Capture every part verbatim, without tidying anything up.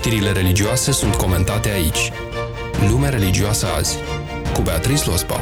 Știrile religioase sunt comentate aici. Lumea religioasă azi, cu Beatrice Lospa.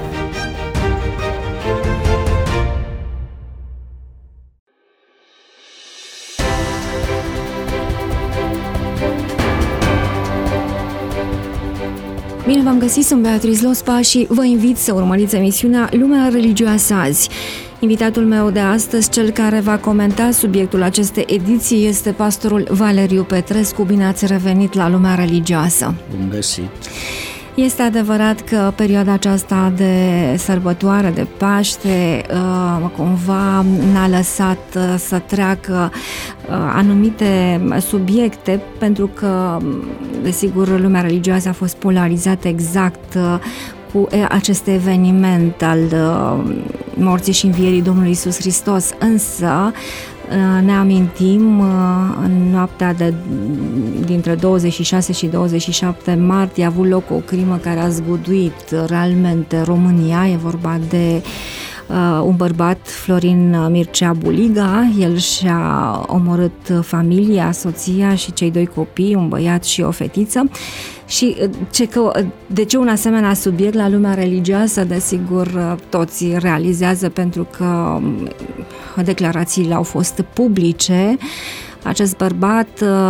Bine v-am găsit, sunt Beatrice Lospa și vă invit să urmăriți emisiunea Lumea religioasă azi. Invitatul meu de astăzi, cel care va comenta subiectul acestei ediții, este pastorul Valeriu Petrescu. Bine ați revenit la Lumea religioasă! Bun găsit! Este adevărat că perioada aceasta de sărbătoare, de Paște, cumva n-a lăsat să treacă anumite subiecte, pentru că, desigur, lumea religioasă a fost polarizată exact cu acest eveniment al morții și învierii Domnului Iisus Hristos, însă ne amintim în noaptea de, dintre douăzeci și șase și douăzeci și șapte martie a avut loc o crimă care a zguduit realmente România. E vorba de uh, un bărbat, Florin Mircea Buliga. El și-a omorât familia, soția și cei doi copii, un băiat și o fetiță. Și ce că, de ce un asemenea subiect la lumea religioasă? Desigur, toți realizează, pentru că declarațiile au fost publice. Acest bărbat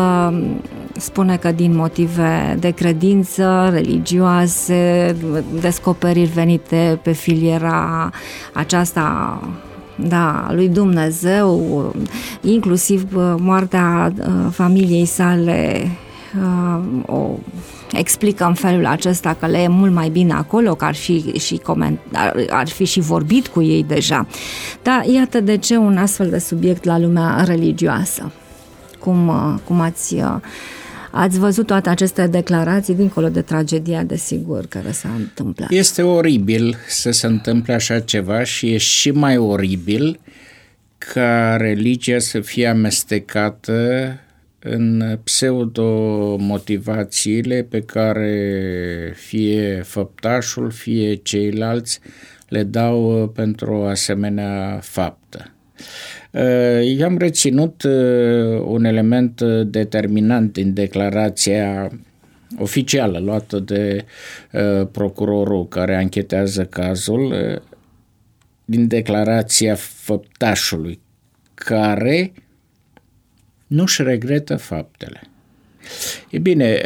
spune că din motive de credință religioase, descoperiri venite pe filiera aceasta, da, lui Dumnezeu, inclusiv moartea familiei sale, o explică în felul acesta, că le e mult mai bine acolo, că ar fi și, coment, ar, ar fi și vorbit cu ei deja. Dar iată de ce un astfel de subiect la lumea religioasă. Cum, cum ați, ați văzut toate aceste declarații, dincolo de tragedia, desigur, care s-a întâmplat? Este oribil să se întâmple așa ceva și e și mai oribil ca religia să fie amestecată în pseudo-motivațiile pe care fie făptașul, fie ceilalți le dau pentru o asemenea faptă. Eu am reținut un element determinant din declarația oficială luată de procurorul care anchetează cazul, din declarația făptașului, care nu-și regretă faptele. E bine,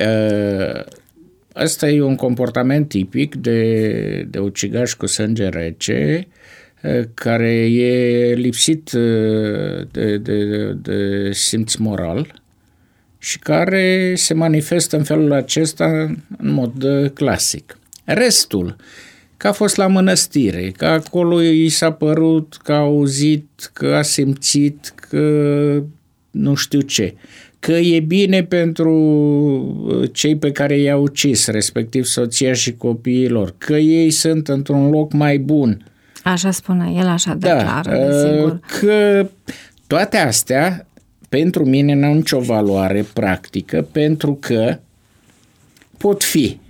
ăsta e un comportament tipic de, de ucigaș cu sânge rece, care e lipsit de, de, de simț moral și care se manifestă în felul acesta în mod clasic. Restul, că a fost la mănăstire, că acolo i s-a părut, că a auzit, că a simțit, că nu știu ce, că e bine pentru cei pe care i-au ucis, respectiv soția și copiilor, că ei sunt într-un loc mai bun. Așa spune el, așa declară, da, desigur. Că toate astea pentru mine n-au nicio valoare practică, pentru că pot fi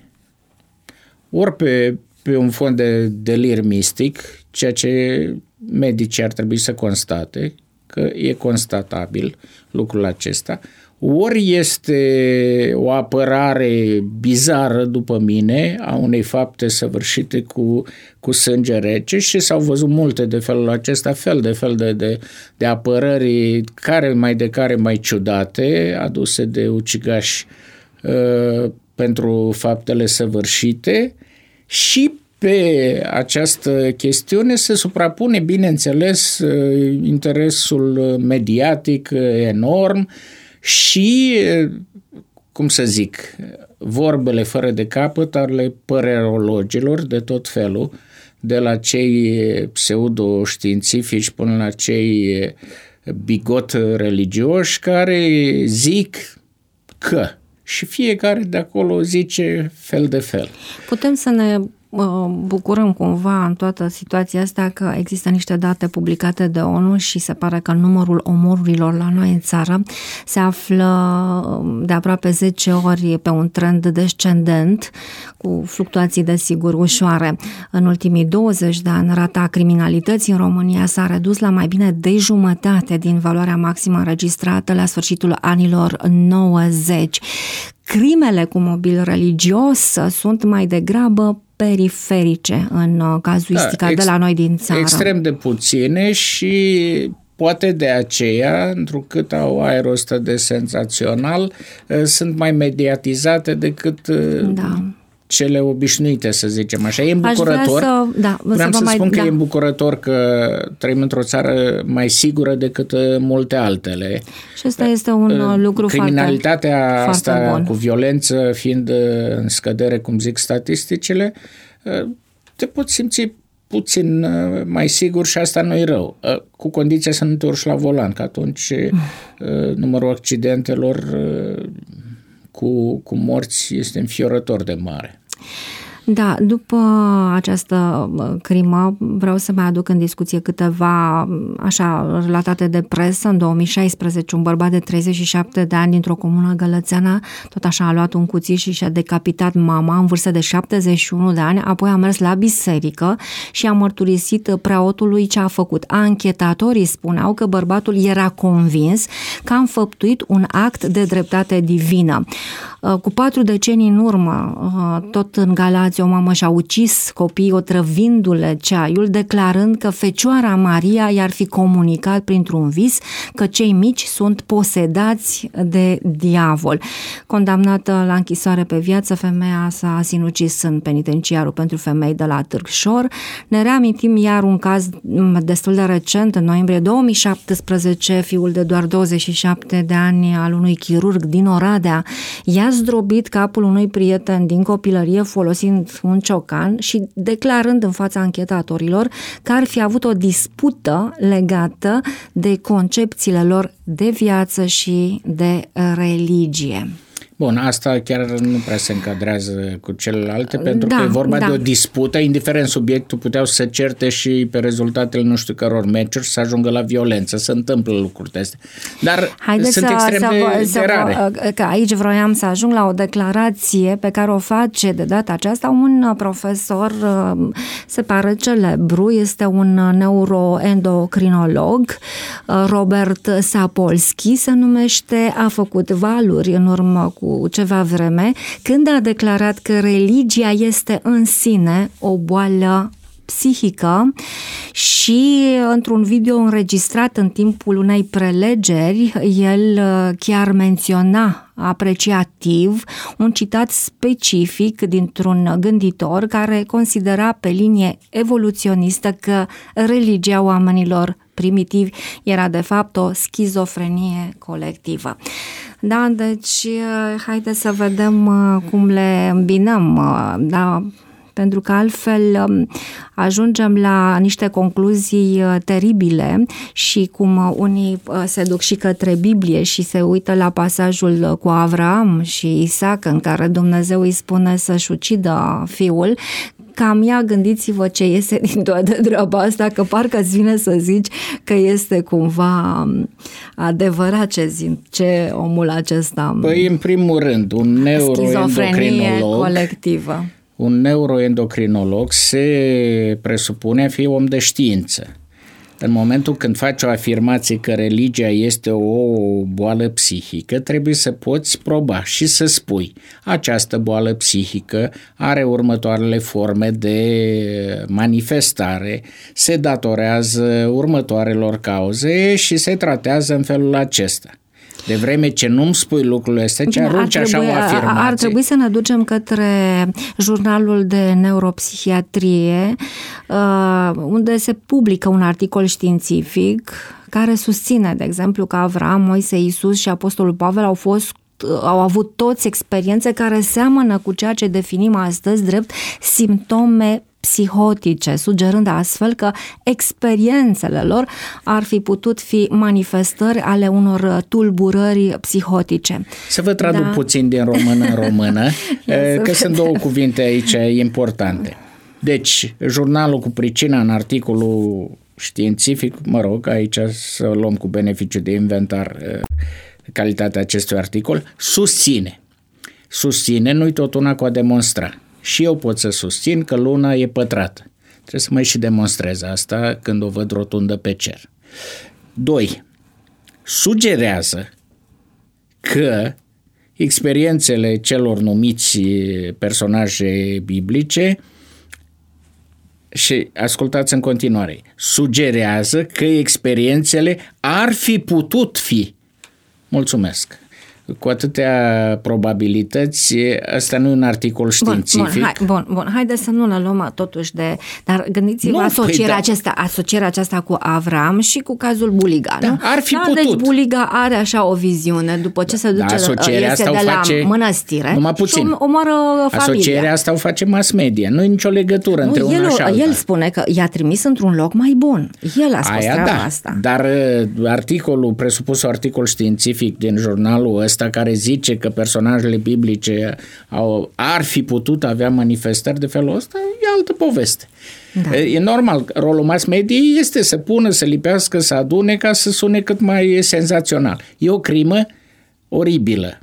ori pe, pe un fond de delir mistic, ceea ce medicii ar trebui să constate, că e constatabil lucrul acesta, ori este o apărare bizară, după mine, a unei fapte săvârșite cu, cu sânge rece, și s-au văzut multe de felul acesta, fel de fel de, de, de apărări, care mai de care mai ciudate, aduse de ucigași uh, pentru faptele săvârșite. Și pe această chestiune se suprapune, bineînțeles, interesul mediatic enorm și, cum să zic, vorbele fără de capăt ale părerologilor de tot felul, de la cei pseudo-științifici până la cei bigot religioși, care zic că, și fiecare de acolo zice fel de fel. Putem să ne bucurăm cumva în toată situația asta că există niște date publicate de O N U și se pare că numărul omorurilor la noi în țară se află de aproape zece ori pe un trend descendent, cu fluctuații desigur ușoare. În ultimii douăzeci de ani, rata criminalității în România s-a redus la mai bine de jumătate din valoarea maximă înregistrată la sfârșitul anilor nouăzeci. crimele cu mobil religios sunt mai degrabă periferice în cazuistica da, ex- de la noi din țară. Extrem de puține și poate de aceea, întrucât au aerul ăsta de senzațional, sunt mai mediatizate decât da. cele obișnuite, să zicem așa. E îmbucurător. Să, da, Vreau să, să mai, spun că da. e îmbucurător că trăim într-o țară mai sigură decât multe altele. Și ăsta este un lucru Criminalitatea foarte, asta foarte bun. cu violență fiind în scădere, cum zic statisticile, te poți simți puțin mai sigur și asta nu e rău. Cu condiția să nu te urci la volan, că atunci numărul accidentelor cu, cu morți este înfiorător de mare. Da, după această crimă vreau să mai aduc în discuție câteva așa relatate de presă. În două mii șaisprezece un bărbat de treizeci și șapte de ani dintr-o comună gălățeană tot așa a luat un cuțit și și-a decapitat mama în vârstă de șaptezeci și unu de ani, apoi a mers la biserică și a mărturisit preotului ce a făcut. Anchetatorii spuneau că bărbatul era convins că a înfăptuit un act de dreptate divină. Cu patru decenii în urmă, tot în Galați, o mamă și-a ucis copiii otrăvindu-le ceaiul, declarând că Fecioara Maria i-ar fi comunicat printr-un vis că cei mici sunt posedați de diavol. Condamnată la închisoare pe viață, femeia s-a sinucis în penitenciarul pentru femei de la Târgșor. Ne reamintim iar un caz destul de recent, în noiembrie două mii șaptesprezece, fiul de doar douăzeci și șapte de ani al unui chirurg din Oradea i-a zdrobit capul unui prieten din copilărie folosind un ciocan și declarând în fața anchetatorilor că ar fi avut o dispută legată de concepțiile lor de viață și de religie. Bun, asta chiar nu prea se încadrează cu celelalte, pentru da, că e vorba da. de o dispută, indiferent subiectul, puteau să se certe și pe rezultatele nu știu căror meciuri să ajungă la violență, se întâmplă lucrurile astea. Dar Haideți sunt să, extrem să, de, să, de rare. Că aici vroiam să ajung la o declarație pe care o face de data aceasta un profesor, se pare celebru, este un neuroendocrinolog, Robert Sapolsky se numește, a făcut valuri în urmă cu ceva vreme, când a declarat că religia este în sine o boală psihică și într-un video înregistrat în timpul unei prelegeri, el chiar menționa apreciativ un citat specific dintr-un gânditor care considera pe linie evoluționistă că religia oamenilor primitivi era de fapt o schizofrenie colectivă. Da, deci haideți să vedem cum le îmbinăm, da, pentru că altfel ajungem la niște concluzii teribile și cum unii se duc și către Biblie și se uită la pasajul cu Avraam și Isaac în care Dumnezeu îi spune să-și ucidă fiul. Cam ia, gândiți-vă ce iese din toată treaba asta, că parcă îți vine să zici că este cumva adevărat ce zi, ce omul acesta... Păi, în primul rând, un neuroendocrinolog... colectivă. Un neuroendocrinolog se presupune a fi om de știință. În momentul când faci o afirmație că religia este o boală psihică, trebuie să poți proba și să spui această boală psihică are următoarele forme de manifestare, se datorează următoarelor cauze și se tratează în felul acesta. De vreme ce nu-mi spui lucrurile astea, ce arunci așa o afirmație. Ar trebui să ne ducem către jurnalul de neuropsihiatrie, unde se publică un articol științific care susține, de exemplu, că Avraam, Moise, Iisus și Apostolul Pavel au fost au avut toți experiențe care seamănă cu ceea ce definim astăzi drept simptome psihotice, sugerând astfel că experiențele lor ar fi putut fi manifestări ale unor tulburări psihotice. Să vă traduc da. puțin din română în română, că sunt două cuvinte aici importante. Deci, jurnalul cu pricina în articolul științific, mă rog, aici să luăm cu beneficiu de inventar calitatea acestui articol, susține. Susține, nu-i tot una cu a demonstra. Și eu pot să susțin că luna e pătrată. Trebuie să mai și demonstrez asta când o văd rotundă pe cer. Doi. Sugerează că experiențele celor numiți personaje biblice, și ascultați în continuare, sugerează că experiențele ar fi putut fi. Mulțumesc. Cu atâtea probabilități, ăsta nu e un articol științific. Bun, bun, hai, bun, bun. Haideți să nu le luăm totuși de... Dar gândiți-vă nu, asocierea, păi, aceasta, asocierea aceasta cu Avram și cu cazul Buliga, da, nu? Ar fi da, putut. Deci Buliga are așa o viziune după ce se duce, da, iese de la face, mănăstire numai puțin. și omoară familia. Asocierea asta o face mass media. Nu e nicio legătură nu, între el, una și alta. El spune că i-a trimis într-un loc mai bun. El a spus Aia, treaba da, asta. Dar articolul, presupusul articol științific din jurnalul ăsta care zice că personajele biblice au, ar fi putut avea manifestări de felul ăsta, e altă poveste. Da. E normal, rolul mass media este să pună, să lipească, să adune ca să sune cât mai senzațional. E o crimă oribilă.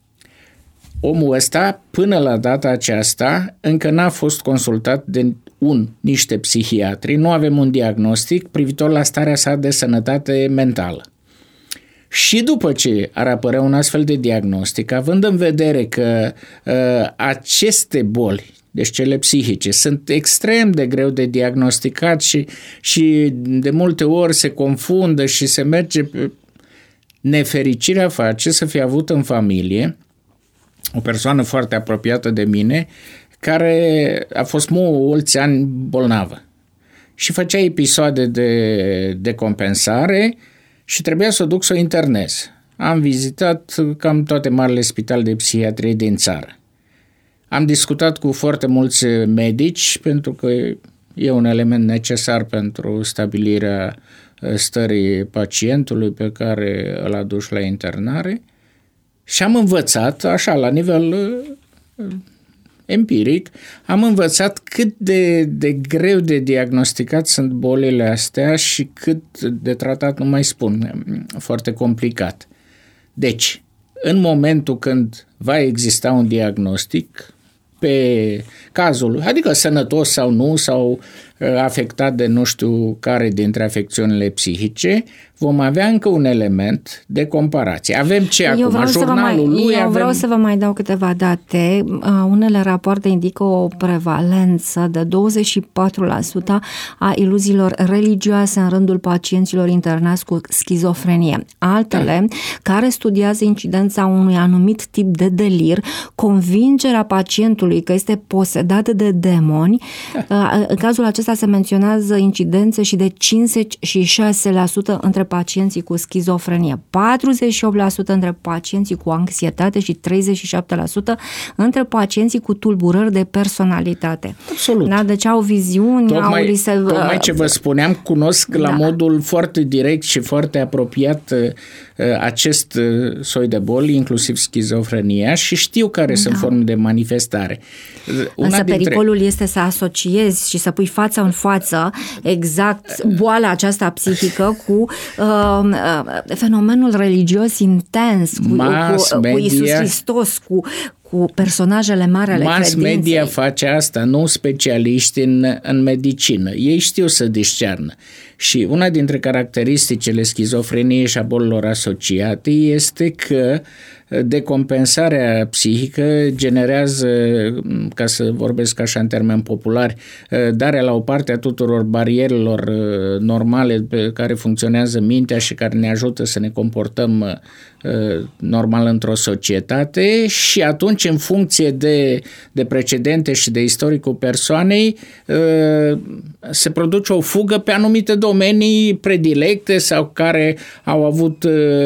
Omul ăsta, până la data aceasta, încă n-a fost consultat de un, niște psihiatri, nu avem un diagnostic privitor la starea sa de sănătate mentală. Și după ce ar apărea un astfel de diagnostic, având în vedere că uh, aceste boli, deci cele psihice, sunt extrem de greu de diagnosticat și, și de multe ori se confundă și se merge pe... Nefericirea face să fie avut în familie o persoană foarte apropiată de mine care a fost mulți ani bolnavă și făcea episoade de, de compensare și trebuia să o duc să o internez. Am vizitat cam toate marile spitale de psihiatrie din țară. Am discutat cu foarte mulți medici pentru că e un element necesar pentru stabilirea stării pacientului pe care îl aduci la internare și am învățat, așa, la nivel empiric, am învățat cât de, de greu de diagnosticat sunt bolile astea și cât de tratat, nu mai spun, foarte complicat. Deci, în momentul când va exista un diagnostic pe cazul, adică sănătos sau nu, sau afectat de nu știu care dintre afecțiunile psihice, vom avea încă un element de comparație. Avem ce eu acum? Jurnalul mai, lui Eu avem... vreau să vă mai dau câteva date. Unele rapoarte indică o prevalență de douăzeci și patru la sută a iluziilor religioase în rândul pacienților internați cu schizofrenie. Altele, da. care studiază incidența unui anumit tip de delir, convingerea pacientului că este posedat de demoni. Da. În cazul acesta se menționează incidențe și de cincizeci și șase la sută între pacienții cu schizofrenie, patruzeci și opt la sută între pacienții cu anxietate și treizeci și șapte la sută între pacienții cu tulburări de personalitate. Absolut. Da, deci au viziuni, tocmai, au li se... Tocmai ce vă spuneam, cunosc da. la modul foarte direct și foarte apropiat acest soi de boli, inclusiv schizofrenia, și știu care da. sunt forme de manifestare. Una Însă dintre... pericolul este să asociezi și să pui fața în față exact boala aceasta psihică cu uh, uh, fenomenul religios intens, cu, cu, cu Iisus Hristos, cu cu personajele mari ale Mass credinței. media face asta, nu specialiști în, în medicină. Ei știu să discearnă. Și una dintre caracteristicile schizofreniei și a bolilor asociate este că decompensarea psihică generează, ca să vorbesc așa în termeni populari, darea la o parte a tuturor barierelor normale pe care funcționează mintea și care ne ajută să ne comportăm normal într-o societate, și atunci, în funcție de, de precedente și de istoricul persoanei, se produce o fugă pe anumite domenii predilecte sau care au avut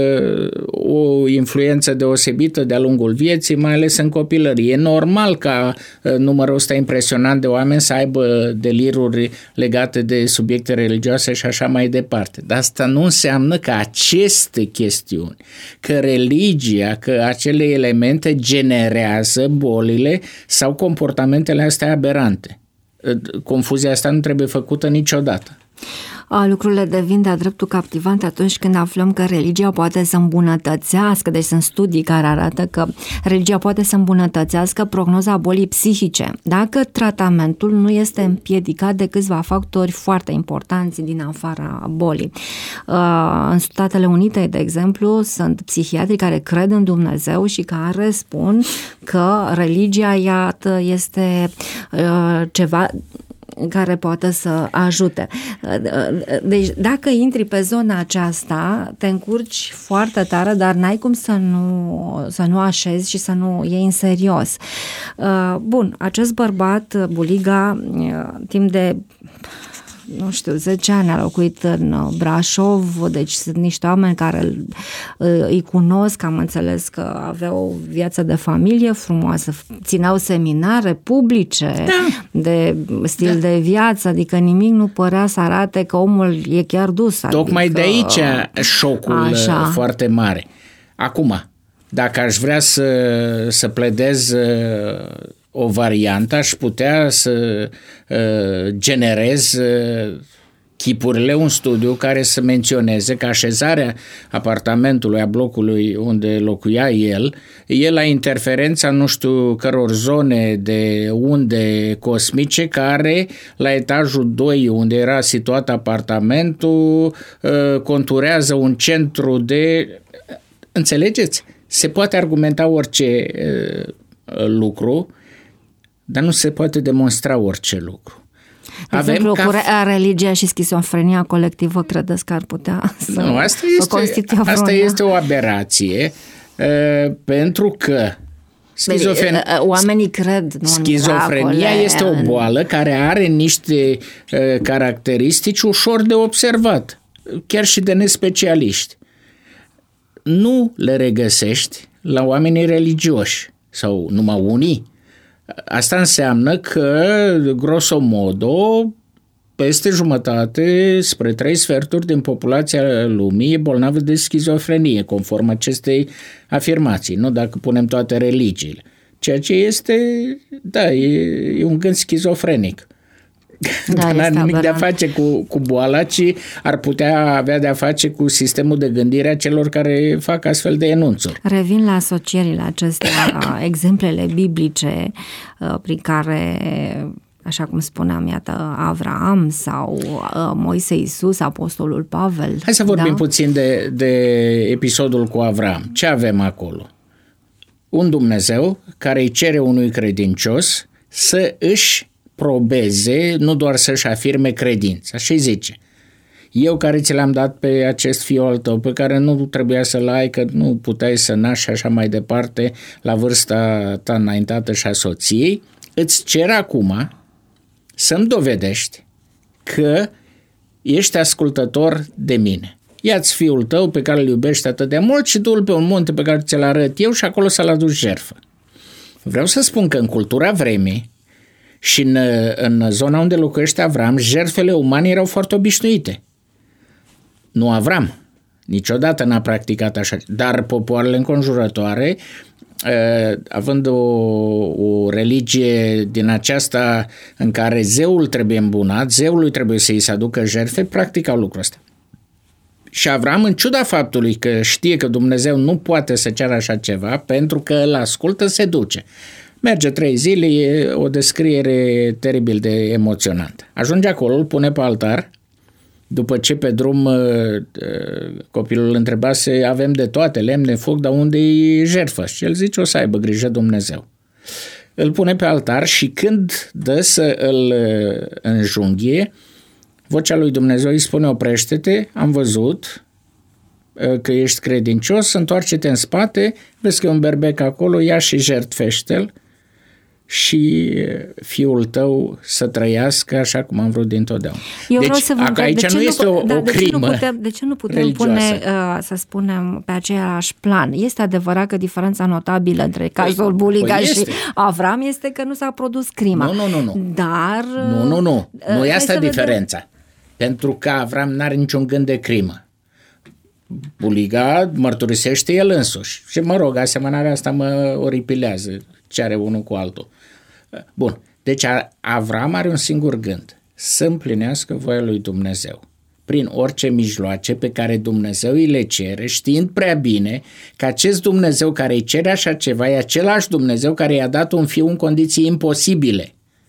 o influență deosebită de-a lungul vieții, mai ales în copilărie. E normal ca numărul ăsta impresionant de oameni să aibă deliruri legate de subiecte religioase și așa mai departe. Dar asta nu înseamnă că aceste chestiuni, că religia, că acele elemente generează bolile sau comportamentele astea aberante. Confuzia asta nu trebuie făcută niciodată. lucrurile devin de-a dreptul captivante atunci când aflăm că religia poate să îmbunătățească, deci sunt studii care arată că religia poate să îmbunătățească prognoza bolii psihice, dacă tratamentul nu este împiedicat de câțiva factori foarte importanți din afara bolii. În Statele Unite, de exemplu, sunt psihiatri care cred în Dumnezeu și care spun că religia, iată, este ceva care poate să ajute. Deci dacă intri pe zona aceasta, te încurci foarte tare, dar n-ai cum să nu, să nu așezi și să nu iei în serios. Bun, acest bărbat, Buliga, timp de nu știu, zece ani a locuit în Brașov, deci sunt niște oameni care îi cunosc, am înțeles că aveau o viață de familie frumoasă, țineau seminare publice, da. de stil da. de viață, adică nimic nu părea să arate că omul e chiar dus. Tocmai adică, de aici șocul așa. foarte mare. Acum, dacă aș vrea să, să pledez o variantă, aș putea să uh, generez uh, chipurile, un studiu care să menționeze că așezarea apartamentului, a blocului unde locuia el, e la interferența nu știu căror zone de unde cosmice care la etajul doi unde era situat apartamentul uh, conturează un centru de... Înțelegeți? Se poate argumenta orice uh, lucru, dar nu se poate demonstra orice lucru. De Avem exemplu, ca... religia și schizofrenia colectivă, credeți că ar putea să, nu, asta să este, constituie o Asta este o aberație, uh, pentru că schizofren... oamenii cred. Nu, schizofrenia în este o boală care are niște uh, caracteristici ușor de observat, chiar și de nespecialiști. Nu le regăsești la oamenii religioși sau numai unii. Asta înseamnă că, grosomodo, peste jumătate spre trei sferturi din populația lumii e bolnavă de schizofrenie, conform acestei afirmații, nu dacă punem toate religiile. Ceea ce este, da, e, e un gând schizofrenic. Da, dar n-are nimic de a face cu, cu boala, ci ar putea avea de a face cu sistemul de gândire a celor care fac astfel de enunțuri. Revin la asocierile acestea, exemplele biblice prin care, așa cum spuneam, iată, Avraam sau Moise, Iisus, Apostolul Pavel. Hai să vorbim da? puțin de, de episodul cu Avraam. Ce avem acolo? Un Dumnezeu care îi cere unui credincios să își probeze, nu doar să-și afirme credința. Și zice, eu care ți l-am dat pe acest fiu al tău, pe care nu trebuia să-l ai, că nu puteai să naști și așa mai departe, la vârsta ta înaintată și a soției, îți cer acum să-mi dovedești că ești ascultător de mine. Ia-ți fiul tău pe care îl iubești atât de mult și du-l pe un munte pe care ți-l arăt eu și acolo să-l aduci jertfă. Vreau să spun că în cultura vremii și în, în zona unde locuiește Avram, jertfele umane erau foarte obișnuite. Nu Avram, niciodată n-a practicat așa, dar popoarele înconjurătoare, având o, o religie din aceasta în care zeul trebuie îmbunat, zeului trebuie să-i se aducă jertfe, practicau lucrul ăsta. Și Avram, în ciuda faptului că știe că Dumnezeu nu poate să ceară așa ceva, pentru că îl ascultă, se duce. Merge trei zile, e o descriere teribil de emoționantă. Ajunge acolo, îl pune pe altar, după ce pe drum copilul îl întrebase, avem de toate, lemne, foc, dar unde e jertfă? Și el zice, o să aibă grijă Dumnezeu. Îl pune pe altar și când dă să îl înjunghie, vocea lui Dumnezeu îi spune, oprește-te, am văzut că ești credincios, întoarce-te în spate, vezi că e un berbec acolo, ia și jertfește-l și fiul tău să trăiască așa cum am vrut dintotdeauna. Eu deci, vreau să vă întreb, aici de ce nu este o, da, o de crimă ce nu putem, De ce nu putem religioasă. pune, uh, să spunem, pe același plan? Este adevărat că diferența notabilă între cazul păi, Buliga păi și Avram este că nu s-a produs crima. Nu, nu, nu. nu. Dar... Nu, nu, nu. Nu uh, e asta diferența. Vedem. Pentru că Avram n-are niciun gând de crimă. Buliga mărturisește el însuși. Și mă rog, asemănarea asta mă oripilează ce are unul cu altul. Bun, deci Avram are un singur gând, să împlinească voia lui Dumnezeu. prin orice mijloace pe care Dumnezeu îi le cere, știind prea bine că acest Dumnezeu care îi cere așa ceva e același Dumnezeu care i-a dat un fiu în condiții imposibile.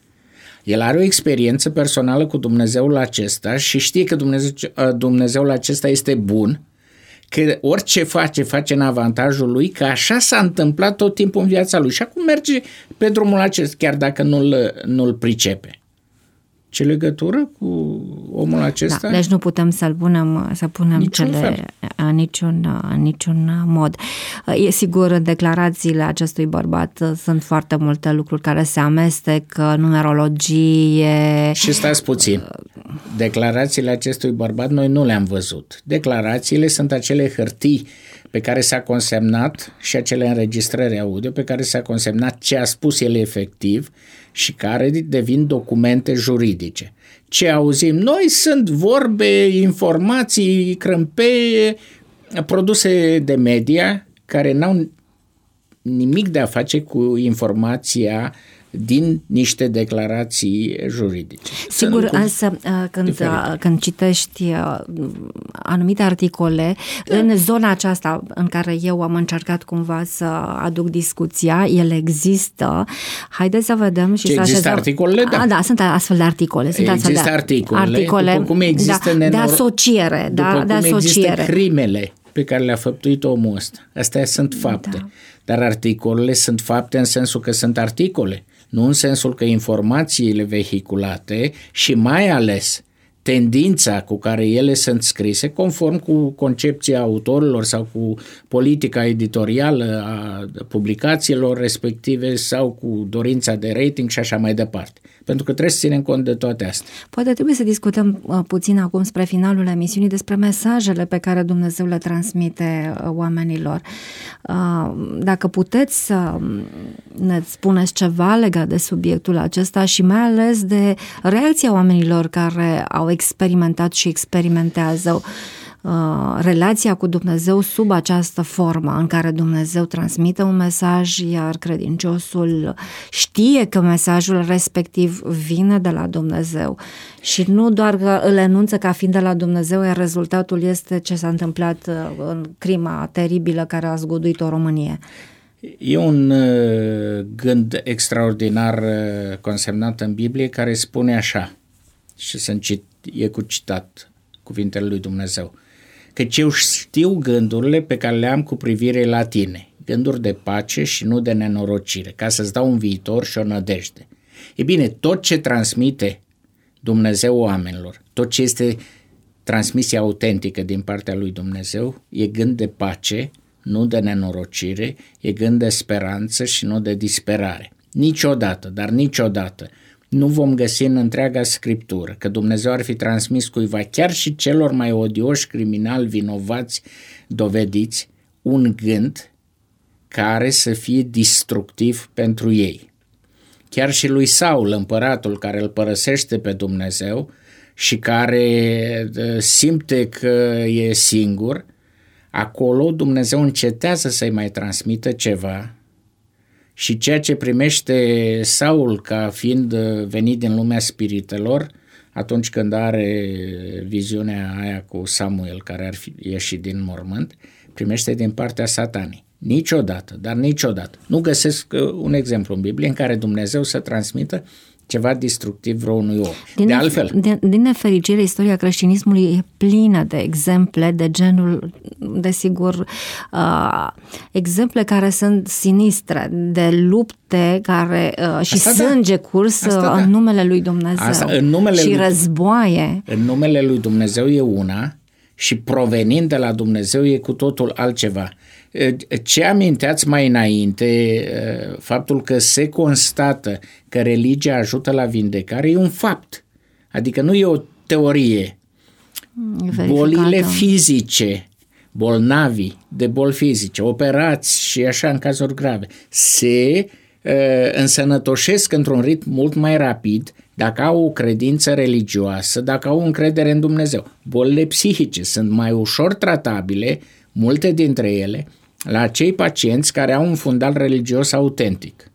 El are o experiență personală cu Dumnezeul acesta și știe că Dumnezeu, Dumnezeul acesta este bun, că orice face, face în avantajul lui, că așa s-a întâmplat tot timpul în viața lui. Și acum merge pe drumul acesta, chiar dacă nu-l, nu-l pricepe. Ce legătură cu omul acesta? Da, deci nu putem să-l punem, să punem niciun cele fel. în niciun, în niciun mod. E sigur, în declarațiile acestui bărbat sunt foarte multe lucruri care se amestec, numerologie. Și stați puțin. Declarațiile acestui bărbat noi nu le-am văzut. Declarațiile sunt acele hârtii pe care s-a consemnat și acele înregistrări audio pe care s-a consemnat ce a spus el efectiv și care devin documente juridice. Ce auzim noi sunt vorbe, informații, crâmpeie, produse de media care n-au nimic de a face cu informația din niște declarații juridice. Sigur, însă când, când citești anumite articole, da. În zona aceasta în care eu am încercat cumva să aduc discuția, ele există. Haideți să vedem și Ce să există așezăm. articolele? Da. A, da, sunt astfel de articole. Sunt există astfel de articole, articole după cum există da, nenor... de asociere. După da, cum de asociere. există crimele pe care le-a făptuit omul ăsta. Astea sunt fapte. Da. Dar articolele sunt fapte în sensul că sunt articole, nu în sensul că informațiile vehiculate și mai ales tendința cu care ele sunt scrise, conform cu concepția autorilor sau cu politica editorială a publicațiilor respective sau cu dorința de rating și așa mai departe. Pentru că trebuie să ținem cont de toate astea. Poate trebuie să discutăm uh, puțin acum spre finalul emisiunii despre mesajele pe care Dumnezeu le transmite uh, oamenilor. Uh, dacă puteți să ne spuneți ceva legat de subiectul acesta și mai ales de reacția oamenilor care au experimentat și experimentează relația cu Dumnezeu sub această formă în care Dumnezeu transmite un mesaj, iar credinciosul știe că mesajul respectiv vine de la Dumnezeu și nu doar că îl enunță ca fiind de la Dumnezeu, iar rezultatul este ce s-a întâmplat în crima teribilă care a zguduit-o România. E un gând extraordinar consemnat în Biblie care spune așa, și sunt cit, e cu citat cuvintele lui Dumnezeu, căci eu știu gândurile pe care le am cu privire la tine, gânduri de pace și nu de nenorocire, ca să-ți dau un viitor și o nădejde. E bine, tot ce transmite Dumnezeu oamenilor, tot ce este transmisia autentică din partea lui Dumnezeu, e gând de pace, nu de nenorocire, e gând de speranță și nu de disperare. Niciodată, dar niciodată, nu vom găsi în întreaga Scriptură că Dumnezeu ar fi transmis cuiva, chiar și celor mai odioși criminali vinovați dovediți, un gând care să fie destructiv pentru ei. Chiar și lui Saul, împăratul care îl părăsește pe Dumnezeu și care simte că e singur, acolo Dumnezeu încetează să-i mai transmită ceva. Și ceea ce primește Saul ca fiind venit din lumea spiritelor, atunci când are viziunea aia cu Samuel care ar fi ieșit din mormânt, primește din partea Satanei. Niciodată, dar niciodată. Nu găsesc un exemplu în Biblie în care Dumnezeu să transmită ceva destructiv vreunui om. Din de altfel. Din, din nefericire, istoria creștinismului e plină de exemple de genul, desigur, uh, exemple care sunt sinistre, de lupte care uh, și Asta sânge da. curs Asta uh, da. în numele lui Dumnezeu. Asta, în numele și lui, războaie. În numele lui Dumnezeu e una și provenind de la Dumnezeu e cu totul altceva. Ce aminteați mai înainte, faptul că se constată că religia ajută la vindecare, e un fapt. Adică nu e o teorie. Bolile fizice, bolnavii de boli fizice, operați și așa în cazuri grave, se uh, însănătoșesc într-un ritm mult mai rapid dacă au o credință religioasă, dacă au încredere în Dumnezeu. Bolile psihice sunt mai ușor tratabile, multe dintre ele, la acei pacienți care au un fundal religios autentic.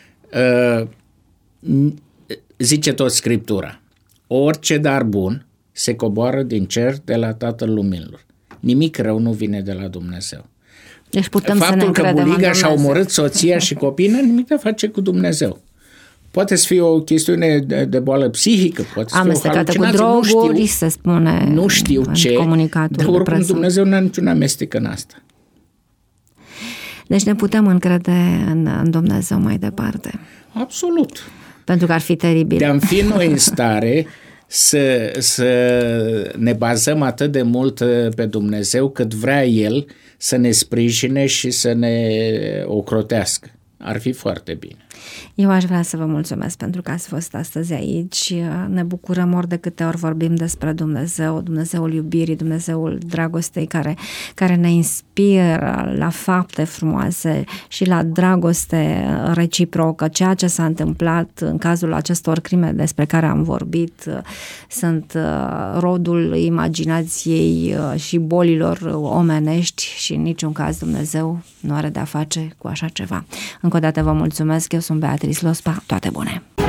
Zice tot Scriptura, orice dar bun se coboară din cer de la Tatăl Luminilor. Nimic rău nu vine de la Dumnezeu. Deci putem Faptul să ne că buliga și-a omorât soția și copiii n-are nimic de a face cu Dumnezeu. Poate să fie o chestiune de, de boală psihică, poate să fie o halucinație, cu droguri, nu știu, se spune nu știu în ce, comunicatul dar oricum Dumnezeu n-a niciun amestec în asta. Deci ne putem încrede în, în Dumnezeu mai departe. Absolut. Pentru că ar fi teribil. De-am fi noi în stare să, să ne bazăm atât de mult pe Dumnezeu cât vrea El să ne sprijine și să ne ocrotească. Ar fi foarte bine. Eu aș vrea să vă mulțumesc pentru că ați fost astăzi aici. Ne bucurăm ori de câte ori vorbim despre Dumnezeu, Dumnezeul iubirii, Dumnezeul dragostei care, care ne inspiră la fapte frumoase și la dragoste reciprocă. Ceea ce s-a întâmplat în cazul acestor crime despre care am vorbit sunt rodul imaginației și bolilor omenești și în niciun caz Dumnezeu nu are de-a face cu așa ceva. Încă o dată vă mulțumesc, eu sunt Beatrice Lospa, toate bune!